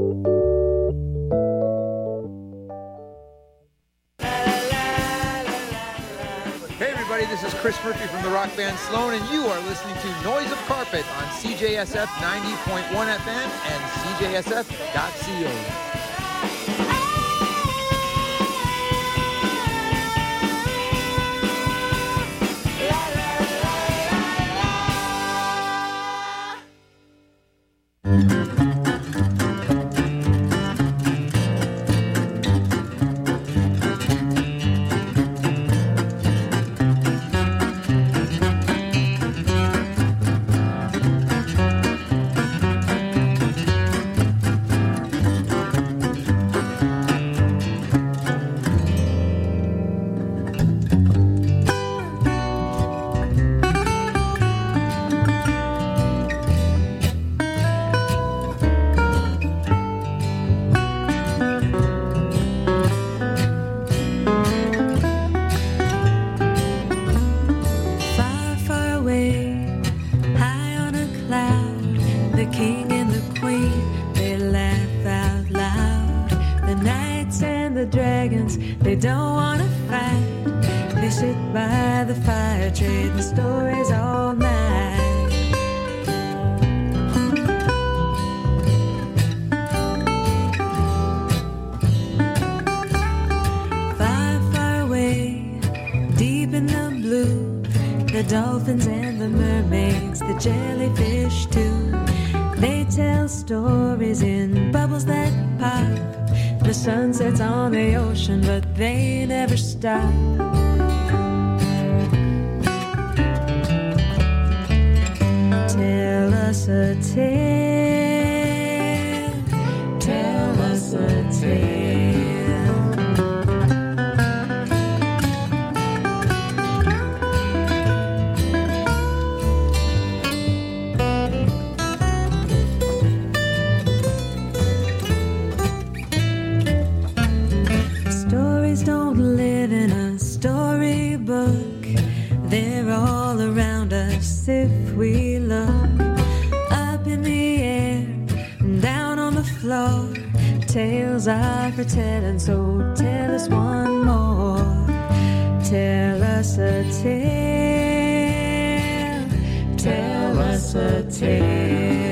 This is Chris Murphy from the rock band Sloan, and you are listening to Noise of Carpet on CJSF 90.1 FM and CJSF.ca. Sunsets on the ocean, but they never stop. Tell us a tale, tell us a tale. If we look up in the air and down on the floor, tales are for telling, so tell us one more. Tell us a tale, tell us a tale.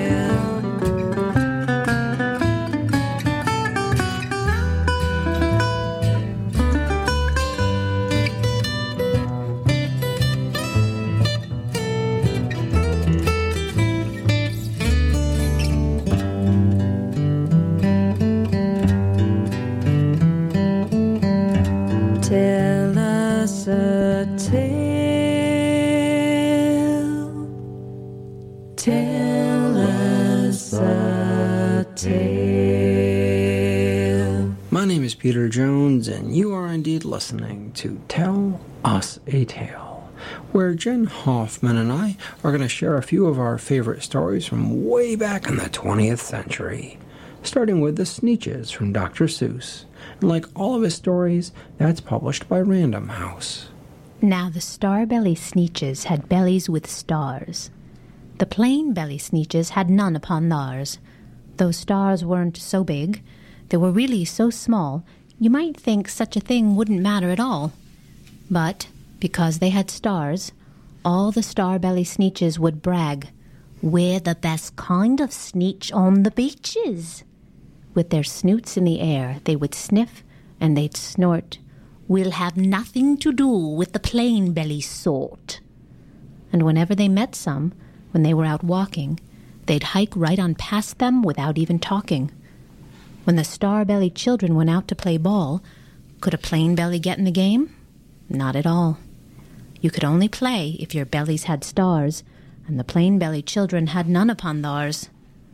Peter Jones, and you are indeed listening to Tell Us a Tale, where Jen Hoffman and I are going to share a few of our favorite stories from way back in the 20th century, starting with The Sneetches from Dr. Seuss. And like all of his stories, that's published by Random House. Now the Starbelly Sneetches had bellies with stars. The plain belly Sneetches had none upon theirs. Those stars weren't so big. They were really so small, you might think such a thing wouldn't matter at all. But, because they had stars, all the Starbelly Sneetches would brag, "We're the best kind of Sneetch on the beaches." With their snoots in the air, they would sniff and they'd snort, "We'll have nothing to do with the plain belly sort." And whenever they met some, when they were out walking, they'd hike right on past them without even talking. When the Starbelly children went out to play ball, could a plain belly get in the game? Not at all. You could only play if your bellies had stars, and the plain belly children had none upon theirs.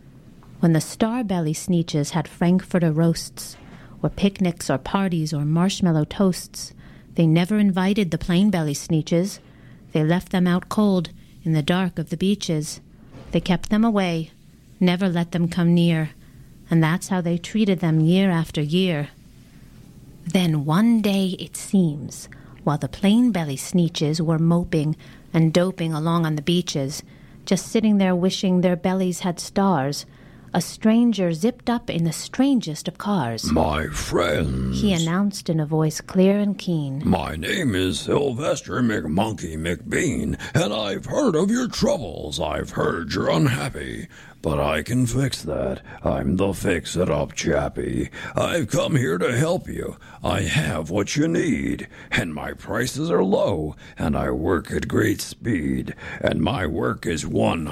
When the Starbelly Sneetches had Frankfurter roasts, or picnics or parties or marshmallow toasts, they never invited the plain belly Sneetches. They left them out cold in the dark of the beaches. They kept them away, never let them come near, and that's how they treated them year after year. Then one day, it seems, while the plain belly Sneetches were moping and doping along on the beaches, just sitting there wishing their bellies had stars, a stranger zipped up in the strangest of cars. My friends, he announced in a voice clear and keen. My name is Sylvester McMonkey McBean, and I've heard of your troubles. I've heard you're unhappy. But I can fix that. I'm the fix-it-up chappie. I've come here to help you. I have what you need, and my prices are low, and I work at great speed, and my work is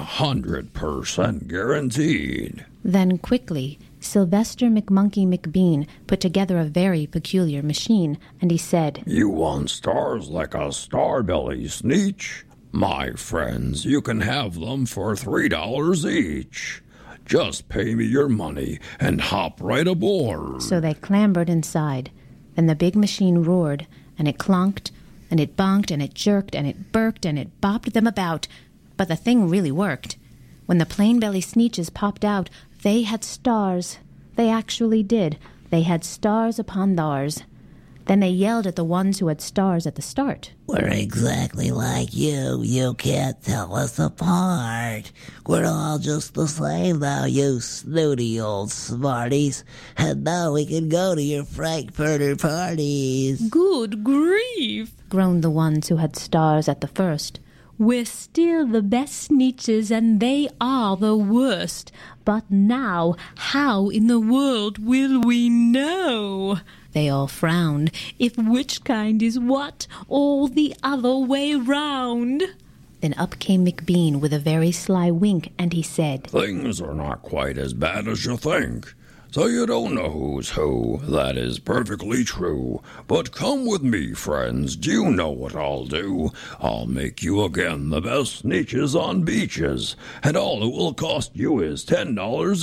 100% guaranteed. Then quickly, Sylvester McMonkey McBean put together a very peculiar machine, and he said, You want stars like a Starbelly Sneetch? My friends, you can have them for $3 each. Just pay me your money and hop right aboard. So they clambered inside. Then the big machine roared, and it clonked, and it bonked, and it jerked, and it burked, and it bopped them about. But the thing really worked. When the Plain Belly Sneetches popped out, they had stars. They actually did. They had stars upon thars. Then they yelled at the ones who had stars at the start. We're exactly like you. You can't tell us apart. We're all just the same though, you snooty old smarties. And now we can go to your Frankfurter parties. Good grief, groaned the ones who had stars at the first. We're still the best Sneetches, and they are the worst. But now, how in the world will we know? They all frowned. If which kind is what, all the other way round. Then up came McBean with a very sly wink, and he said, Things are not quite as bad as you think. So you don't know who's who. That is perfectly true. But come with me, friends. Do you know what I'll do? I'll make you again the best Sneetches on beaches, and all it will cost you is $10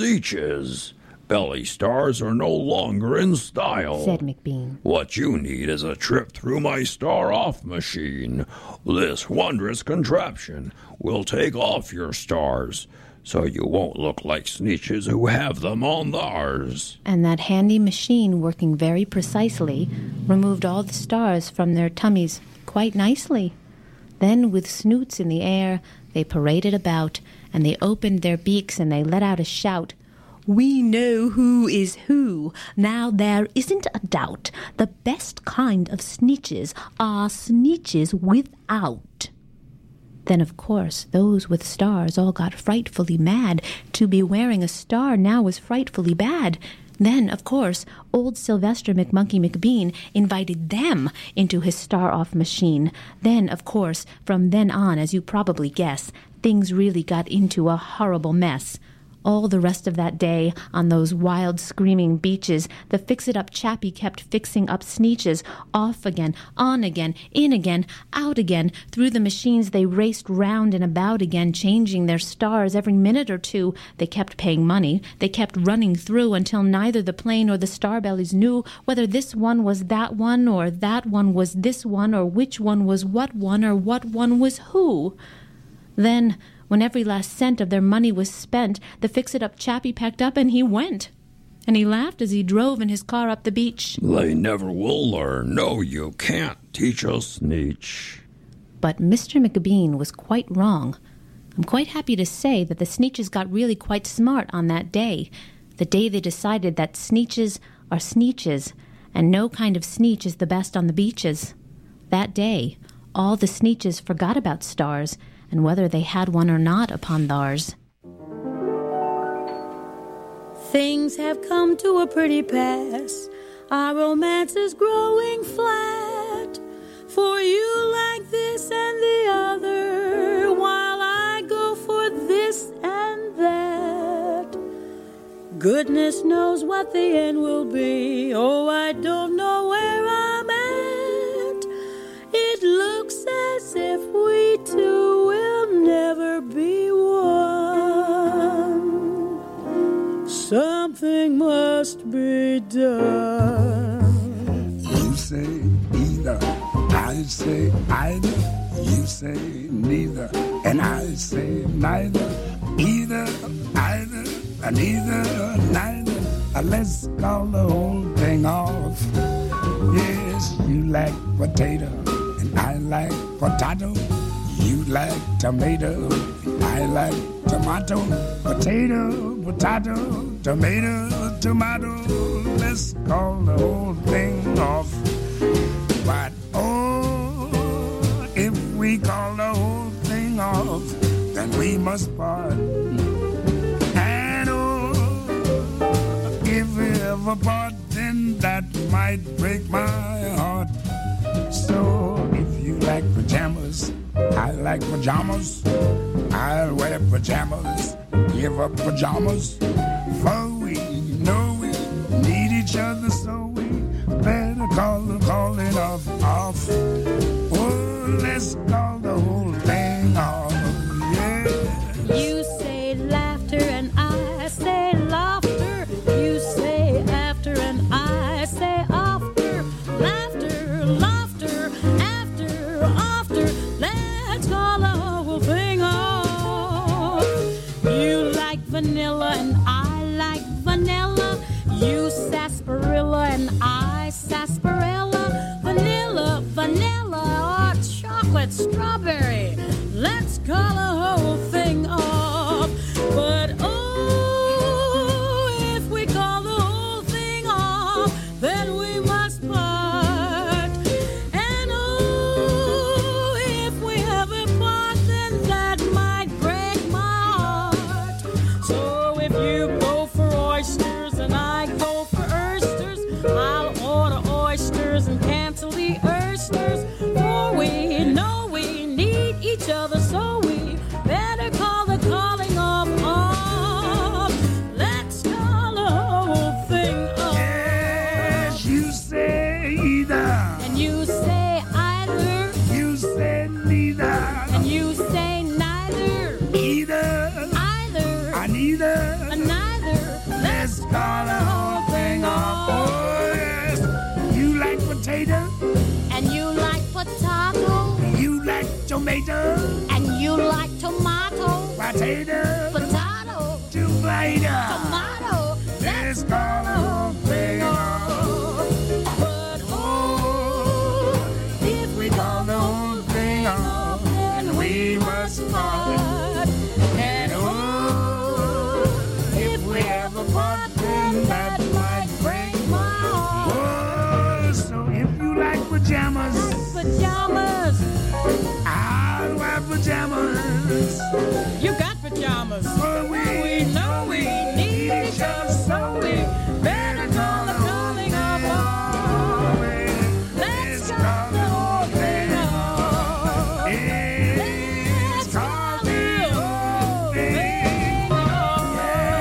eaches. Belly stars are no longer in style, said McBean. What you need is a trip through my star-off machine. This wondrous contraption will take off your stars, so you won't look like Sneetches who have them on theirs. And that handy machine, working very precisely, removed all the stars from their tummies quite nicely. Then, with snoots in the air, they paraded about, and they opened their beaks and they let out a shout. We know who is who. Now there isn't a doubt. The best kind of Sneetches are Sneetches without. Then, of course, those with stars all got frightfully mad. To be wearing a star now was frightfully bad. Then, of course, old Sylvester McMonkey McBean invited them into his star-off machine. Then, of course, from then on, as you probably guess, things really got into a horrible mess. All the rest of that day, on those wild, screaming beaches, the fix-it-up chappie kept fixing up Sneetches, off again, on again, in again, out again. Through the machines they raced round and about again, changing their stars every minute or two. They kept paying money. They kept running through until neither the Plain or the Starbellies knew whether this one was that one, or that one was this one, or which one was what one, or what one was who. Then, when every last cent of their money was spent, the fix-it-up chappie packed up and he went. And he laughed as he drove in his car up the beach. They never will learn. No, you can't teach a Sneetch. But Mr. McBean was quite wrong. I'm quite happy to say that the Sneetches got really quite smart on that day. The day they decided that Sneetches are Sneetches, and no kind of Sneetch is the best on the beaches. That day, all the Sneetches forgot about stars, and whether they had one or not upon theirs. Things have come to a pretty pass. Our romance is growing flat. For you like this and the other, while I go for this and that. Goodness knows what the end will be. Oh, I don't know where I'm at. It looks as if we two will never be one. Something must be done. You say either, I say either. You say neither, and I say neither. Either, either, neither, neither. Let's call the whole thing off. Yes, you like potato, and I like potato. You like tomato, I like tomato, potato, potato, tomato, tomato. Let's call the whole thing off. But oh, if we call the whole thing off, then we must part. And oh, if we ever part, then that might break my heart. So if you like pajamas, I like pajamas. I'll wear pajamas, give up pajamas. For we know we need each other, so we better call it off. Oh, let's call the whole thing off. Yeah. You say laughter and I say laughter. You say after and I say after. Laughter, laughter, after. Let's call the whole thing off. You like vanilla and I like vanilla. You sarsaparilla and I sarsaparilla. Vanilla, or chocolate, strawberry. Let's call the whole thing off. But oh, if we call the whole thing off, then we must part. And oh, if we ever part, then that might break my heart. So if you go for oysters and I go for oysters, I'll order oysters and cancel the oysters. For we know we need each other, so we better call the calling off. Let's call the whole thing off. Yes, you say either. And you say either. You say neither. And you say neither. Either. Either. Neither. And neither. Let's call the whole thing off. Oh, yes. You like potato. And you like potato. You like tomato. And you like tomato. Potato. Potato. Tomato. Tomato. Let's call the whole thing off. But oh, If we call the whole thing off, then we must part. And oh, if we ever part, then that might break my heart. Oh, so if you like pajamas, pajamas. I'll wear pajamas. You got pajamas. For we know we need each other, so we better call the calling off. Let's call the whole thing off. Let's call the whole thing off.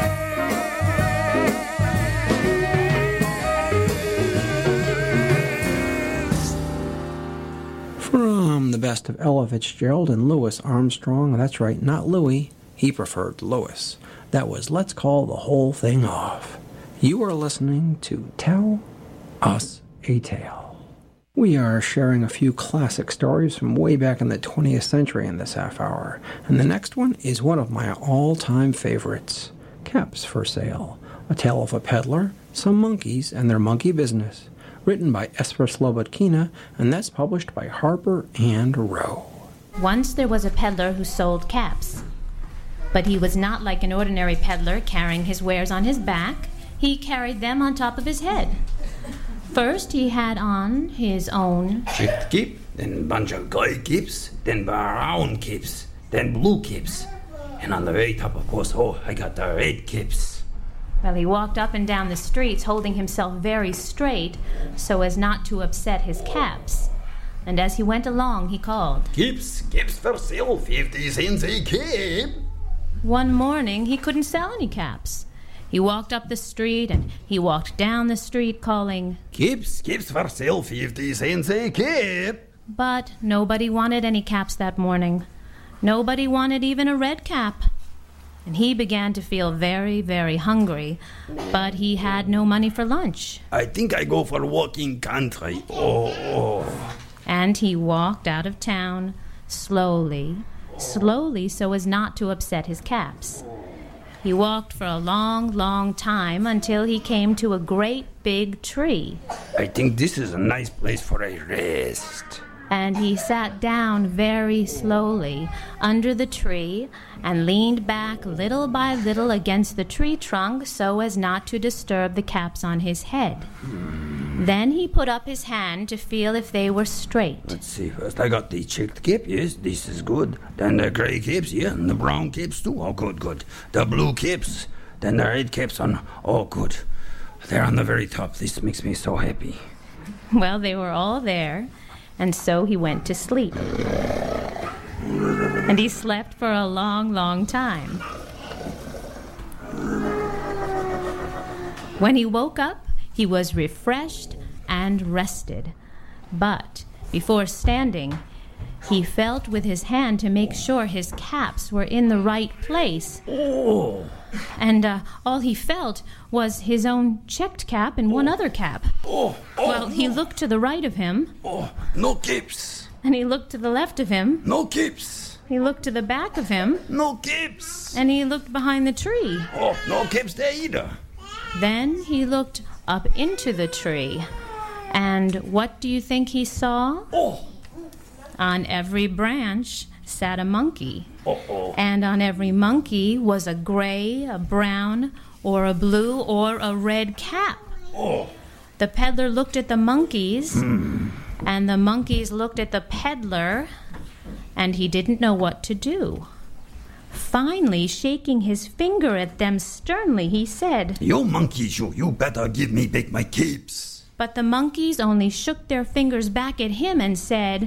From the best of Ella Fitzgerald and Louis Armstrong. That's right, not Louis. He preferred Louis. That was Let's Call the Whole Thing Off. You are listening to Tell Us a Tale. We are sharing a few classic stories from way back in the 20th century in this half hour. And the next one is one of my all-time favorites, Caps for Sale. A tale of a peddler, some monkeys, and their monkey business. Written by Esper Slobodkina, and that's published by Harper and Row. Once there was a peddler who sold caps. But he was not like an ordinary peddler carrying his wares on his back. He carried them on top of his head. First he had on his own Red cape, then bunch of gray capes, then brown capes, then blue capes. And on the very top, of course, I got the red capes. Well, he walked up and down the streets holding himself very straight so as not to upset his caps. And as he went along, he called, Capes for sale, 50 cents a cape. One morning, he couldn't sell any caps. He walked up the street and he walked down the street calling, Capes for sale, 50 cents a cape. But nobody wanted any caps that morning. Nobody wanted even a red cap. And he began to feel very, very hungry, but he had no money for lunch. I think I go for walking country. Oh. And he walked out of town, slowly so as not to upset his caps. He walked for a long, long time until he came to a great big tree. I think this is a nice place for a rest. And he sat down very slowly under the tree and leaned back little by little against the tree trunk so as not to disturb the caps on his head. Then he put up his hand to feel if they were straight. Let's see first. I got the checked cap, yes, this is good. Then the grey caps, yeah, and the brown caps too. Oh, good, good. The blue caps, then the red caps on. Oh, good. They're on the very top. This makes me so happy. Well, they were all there, and so he went to sleep. And he slept for a long, long time. When he woke up, he was refreshed and rested. But before standing, he felt with his hand to make sure his caps were in the right place. Oh! And all he felt was his own checked cap and one other cap. Well, he looked to the right of him. No caps. And he looked to the left of him. No caps. He looked to the back of him. No caps. And he looked behind the tree. No caps there either. Then he looked up into the tree. And what do you think he saw? On every branch sat a monkey. And on every monkey was a gray, a brown, or a blue, or a red cap. The peddler looked at the monkeys, and the monkeys looked at the peddler, and he didn't know what to do. Finally, shaking his finger at them sternly, he said, "You monkeys, you better give me back my capes." But the monkeys only shook their fingers back at him and said,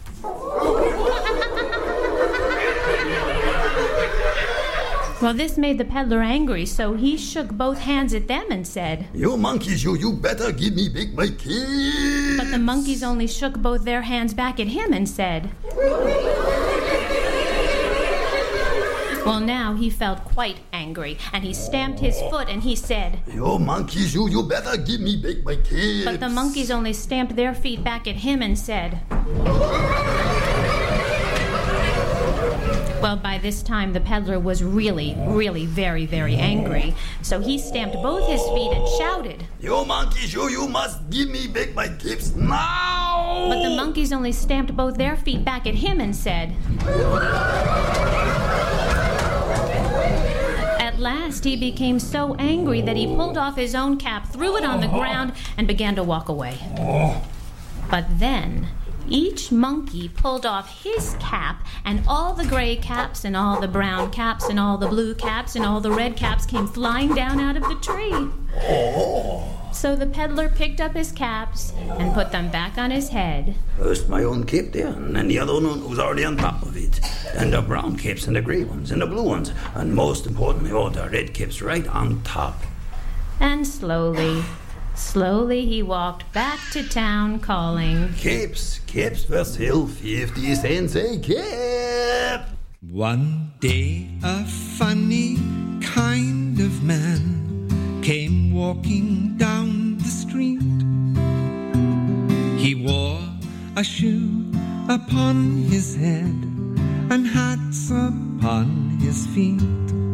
Well, this made the peddler angry, so he shook both hands at them and said, "You monkeys, you better give me back my capes." But the monkeys only shook both their hands back at him and said, Well, now he felt quite angry, and he stamped his foot and he said, "You monkeys, you better give me back my capes." But the monkeys only stamped their feet back at him and said, Well, by this time, the peddler was really, really very, very angry. So he stamped both his feet and shouted, "You monkeys, you must give me back my capes now!" But the monkeys only stamped both their feet back at him and said, At last, he became so angry that he pulled off his own cap, threw it on the ground, and began to walk away. But then each monkey pulled off his cap, and all the gray caps and all the brown caps and all the blue caps and all the red caps came flying down out of the tree. So the peddler picked up his caps and put them back on his head. First my own cape there, and then the other one was already on top of it. Then the brown capes and the gray ones and the blue ones, and most importantly, the red capes right on top. And slowly he walked back to town calling, Capes for sale, 50 cents a cap. One day a funny kind of man came walking down the street. He wore a shoe upon his head and hats upon his feet.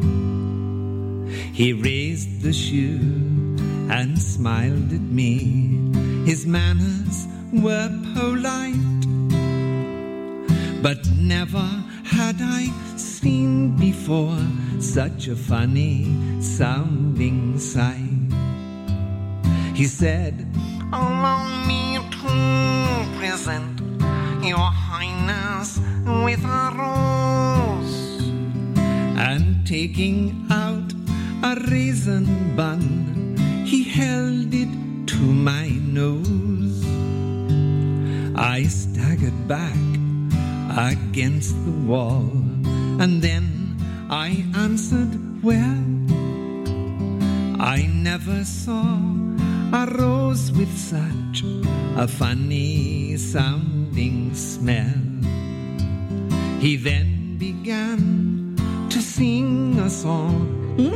He raised the shoe and smiled at me. His manners were polite, but never had I seen before such a funny sounding sight. He said, "Allow me to present your highness with a rose." And taking out a raisin bun, he held it to my nose. I staggered back against the wall, and then I answered, "Well, I never saw a rose with such a funny sounding smell." He then began to sing a song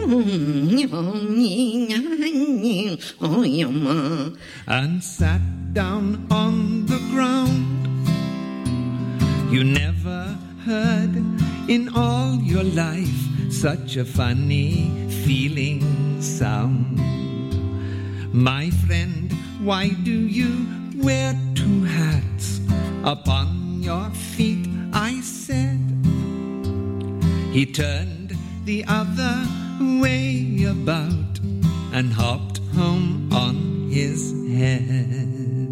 and sat down on the ground. You never heard in all your life such a funny feeling sound. My friend, why do you wear two hats? upon your feet, I said. He turned the other way about and hopped home on his head.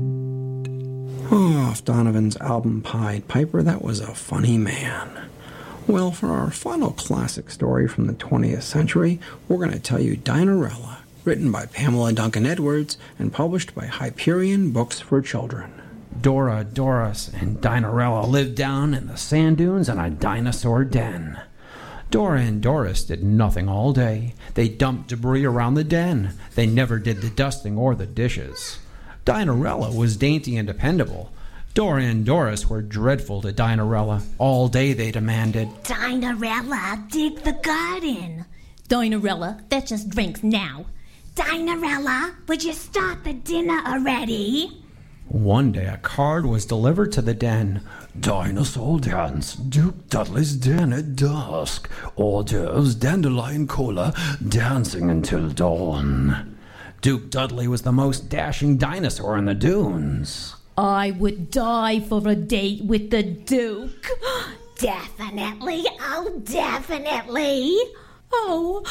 Off Donovan's album Pied Piper, that was a funny man. Well, for our final classic story from the 20th century, we're going to tell you Dinarella, written by Pamela Duncan Edwards and published by Hyperion Books for Children. Dora, Doris, and Dinarella lived down in the sand dunes in a dinosaur den. Dora and Doris did nothing all day. They dumped debris around the den. They never did the dusting or the dishes. Dinarella was dainty and dependable. Dora and Doris were dreadful to Dinarella. All day they demanded, Dinarella, dig the garden. Dinarella, fetch us drinks now. Dinarella, would you start the dinner already? One day a card was delivered to the den. Dinosaur dance, Duke Dudley's den at dusk. Hors d'oeuvres, dandelion cola, dancing until dawn. Duke Dudley was the most dashing dinosaur in the dunes. I would die for a date with the Duke. Definitely, oh, definitely. Oh,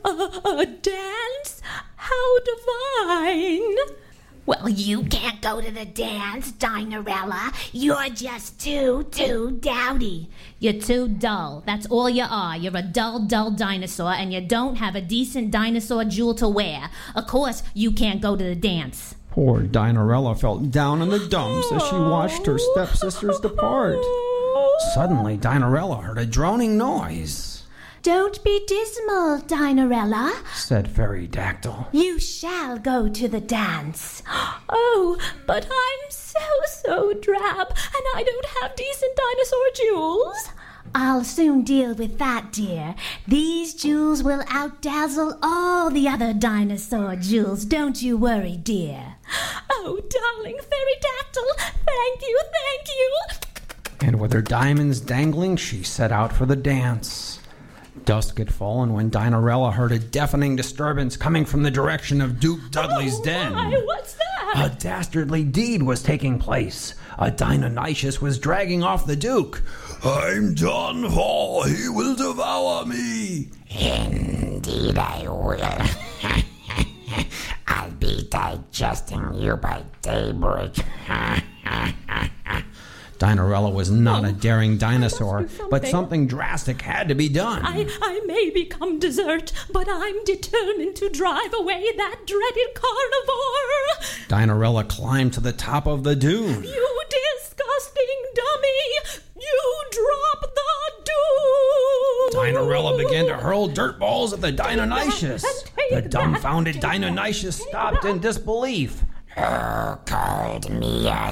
a dance? How divine. Well, you can't go to the dance, Dinarella. You're just too dowdy. You're too dull. That's all you are. You're a dull dinosaur, and you don't have a decent dinosaur jewel to wear. Of course, you can't go to the dance. Poor Dinarella felt down in the dumps as she watched her stepsisters depart. Suddenly, Dinarella heard a droning noise. Don't be dismal, Dinarella, said Fairy Dactyl. You shall go to the dance. Oh, but I'm so drab, and I don't have decent dinosaur jewels. I'll soon deal with that, dear. These jewels will outdazzle all the other dinosaur jewels. Don't you worry, dear. Oh, darling Fairy Dactyl, thank you. And with her diamonds dangling, she set out for the dance. Dusk had fallen when Dinarella heard a deafening disturbance coming from the direction of Duke Dudley's den. Why, what's that? A dastardly deed was taking place. A Deinonychus was dragging off the Duke. I'm done for. He will devour me. Indeed I will. I'll be digesting you by daybreak. Dinarella was not a daring dinosaur, but something drastic had to be done. I may become dessert, but I'm determined to drive away that dreaded carnivore. Dinarella climbed to the top of the dune. You disgusting dummy! You drop the dune! Dinarella began to hurl dirt balls at the Deinonychus. The dumbfounded Deinonychus stopped in disbelief. Who called me a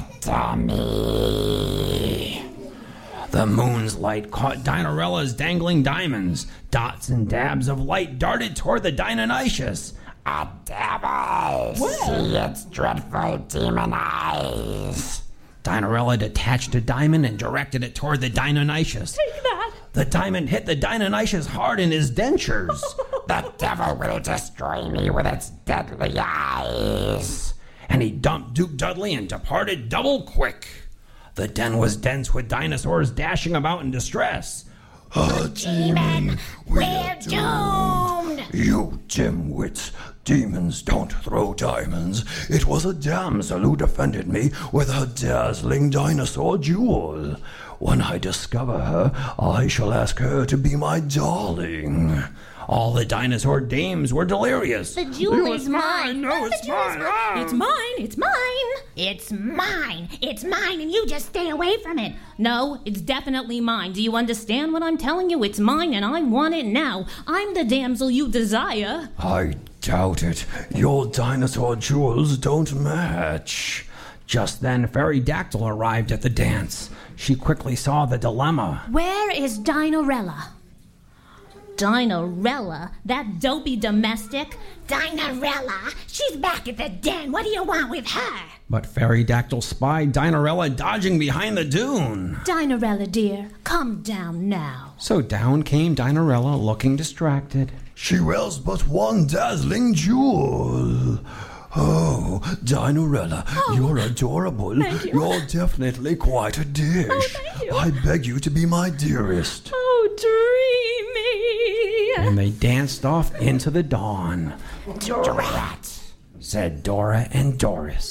dummy? The moon's light caught Dinarella's dangling diamonds. Dots and dabs of light darted toward the Deinonychus. A devil! See its dreadful demon eyes. Dinarella detached a diamond and directed it toward the Deinonychus. Take that! The diamond hit the Deinonychus hard in his dentures. The devil will destroy me with its deadly eyes. And he dumped Duke Dudley and departed double quick. The den was dense with dinosaurs dashing about in distress. A demon! We're doomed! You dimwits! Demons don't throw diamonds. It was a damsel who defended me with her dazzling dinosaur jewel. When I discover her, I shall ask her to be my darling. All the dinosaur dames were delirious. The jewel is mine. No, it's mine. It's mine. It's mine, and you just stay away from it. No, it's definitely mine. Do you understand what I'm telling you? It's mine, and I want it now. I'm the damsel you desire. I doubt it. Your dinosaur jewels don't match. Just then, Fairy Dactyl arrived at the dance. She quickly saw the dilemma. Where is Dinarella? Dinarella? That dopey domestic? Dinarella? She's back at the den. What do you want with her? But Fairy Dactyl spied Dinarella dodging behind the dune. Dinarella, dear, come down now. So down came Dinarella, looking distracted. She wears but one dazzling jewel. Oh, Dinorella, you're adorable. Thank you. You're definitely quite a dish. Thank you. I beg you to be my dearest. Oh, dreamy. And they danced off into the dawn. Drat, said Dora and Doris.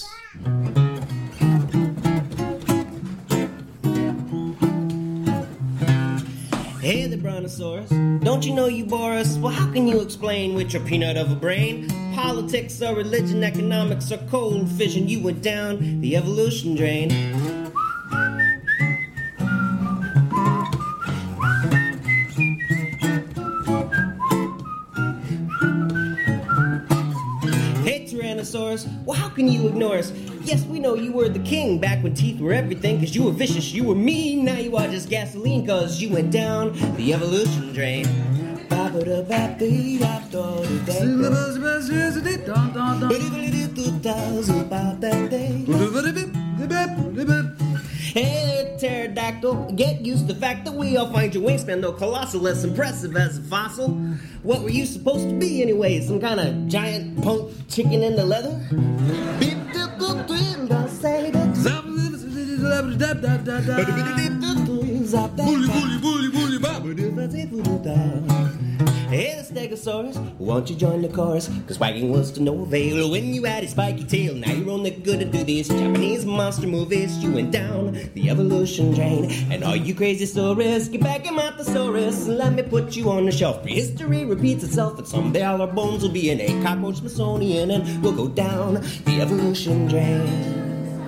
Hey there, Brontosaurus. Don't you know you bore us? Well, how can you explain with your peanut of a brain? Politics or religion, economics or cold fission, you went down the evolution drain. Hey, Tyrannosaurus. Well, how can you ignore us? Yes, we know you were the king back when teeth were everything, cause you were vicious, you were mean. Now you are just gasoline, cause you went down the evolution drain. Hey, pterodactyl, get used to the fact that we all find your wingspan though colossal, less impressive as a fossil. What were you supposed to be anyway? Some kind of giant punk chicken in the leather? Hey, the Stegosaurus, won't you join the chorus? Cause wagging was to no avail when you had a spiky tail. Now you're only good to do these Japanese monster movies. You went down the evolution drain. And all you crazy saurists, get back in Montosaurus and let me put you on the shelf. Prehistory repeats itself, and someday all our bones will be in a cockroach Smithsonian, and we'll go down the evolution drain.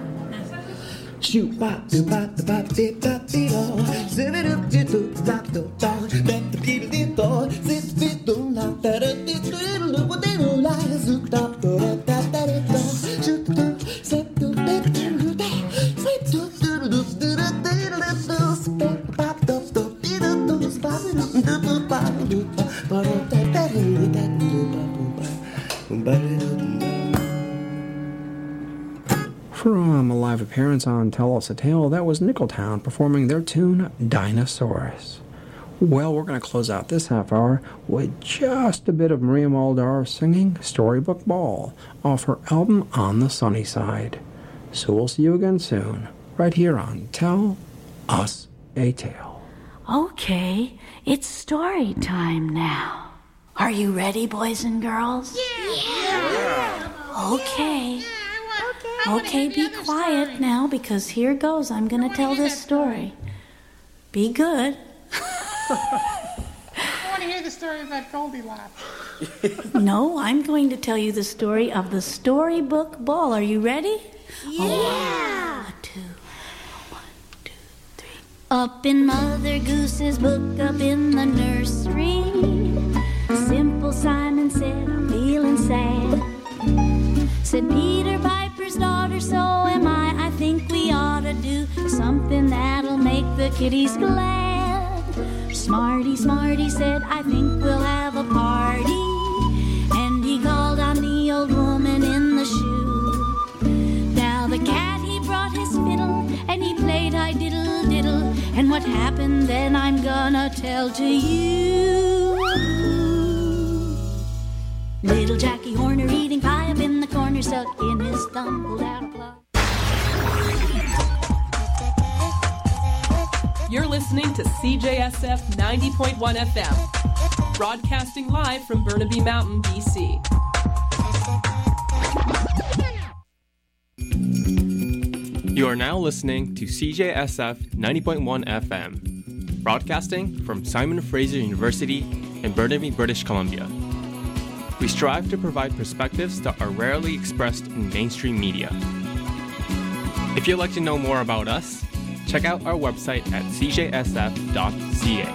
Shoot bop do bop do bop dip bop dee do. Sit it up do do bop do do. Let the people dee do. Sit bit do la da da dee do do what they do la zook da da da da da da. Shoot do sit do dee do da. Sit do do do do do do do. Sit bop do do dee do do bop do do do bop do ba da da da da do ba ba ba do. From a live appearance on Tell Us a Tale, that was Nickeltown performing their tune, Dinosaurus. Well, we're going to close out this half hour with just a bit of Maria Muldaur singing Storybook Ball off her album On the Sunny Side. So we'll see you again soon, right here on Tell Us a Tale. Okay, it's story time now. Are you ready, boys and girls? Yeah. Okay. Okay, be quiet now, because here goes. I'm going to tell this story. Be good. I want to hear the story about Goldilocks. No, I'm going to tell you the story of the Storybook Ball. Are you ready? Yeah. 1, 2, 3. Up in Mother Goose's book, up in the nursery, Simple Simon said, I'm feeling sad. Said Peter Piper's daughter, so am I think we ought to do something that'll make the kiddies glad. Smarty, Smarty said, I think we'll have a party. And he called on the old woman in the shoe. Now the cat, he brought his fiddle, and he played I diddle diddle. And what happened then I'm gonna tell to you. Little Jackie Horner eating pie up in the corner, stuck in his thumb, pulled out a plug. You're listening to CJSF 90.1 FM, broadcasting live from Burnaby Mountain, BC. You are now listening to CJSF 90.1 FM, broadcasting from Simon Fraser University in Burnaby, British Columbia. We strive to provide perspectives that are rarely expressed in mainstream media. If you'd like to know more about us, check out our website at cjsf.ca.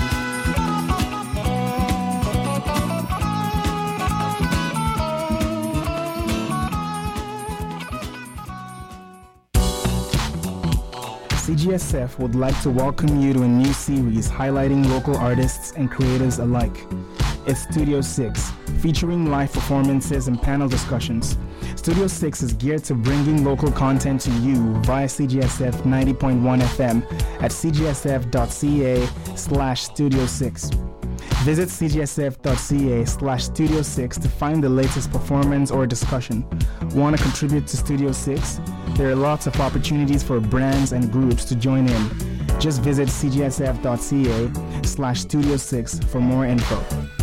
CJSF would like to welcome you to a new series highlighting local artists and creatives alike. It's Studio 6, featuring live performances and panel discussions. Studio 6 is geared to bringing local content to you via CJSF 90.1 FM at cjsf.ca/Studio 6. Visit cjsf.ca/Studio6 to find the latest performance or discussion. Want to contribute to Studio 6? There are lots of opportunities for brands and groups to join in. Just visit cjsf.ca/Studio6 for more info.